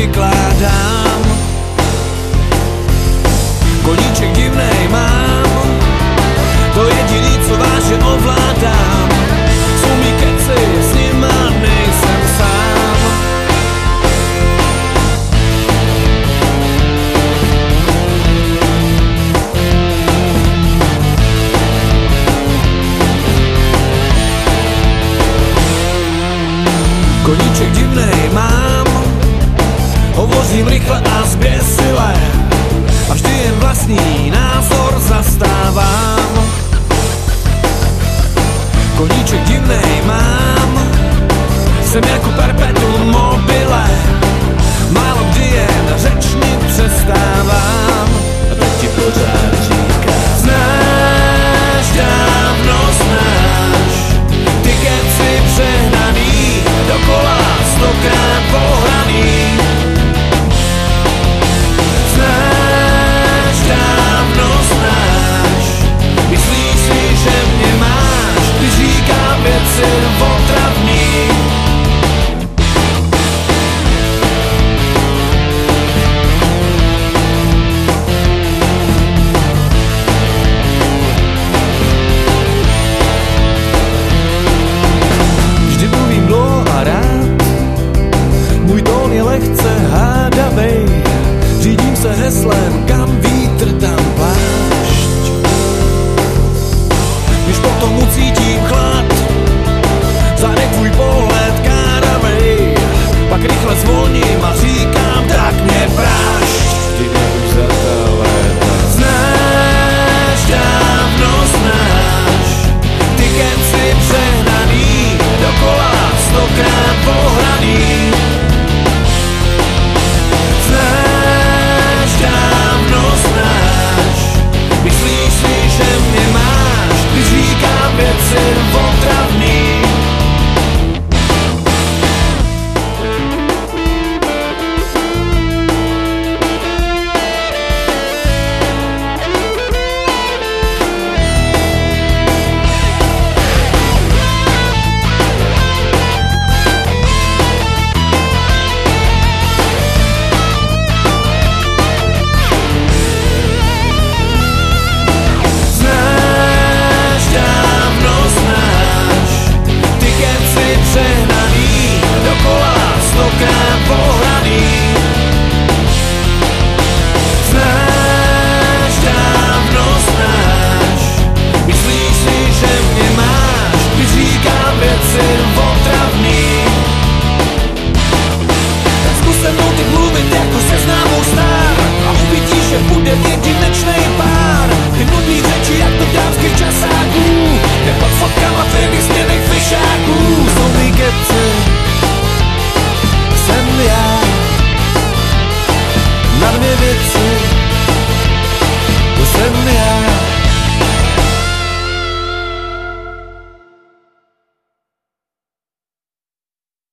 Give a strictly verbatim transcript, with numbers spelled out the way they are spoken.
vykládám. Koníček divnej mám, to jediný, co vážně ovládám. Jsou mi keci, s nima nejsem sám. Koníček divnej mám, hovořím rychle a zběsile a vždy jen vlastní názor zastávám. Koníček divnej mám, jsem jako perpetuum mobile, málo kdy jen řečnit přestávám. A teď ti pořád říkám, znáš, dávno znáš, ty keci přehnaný, dokola stokrát pohraný.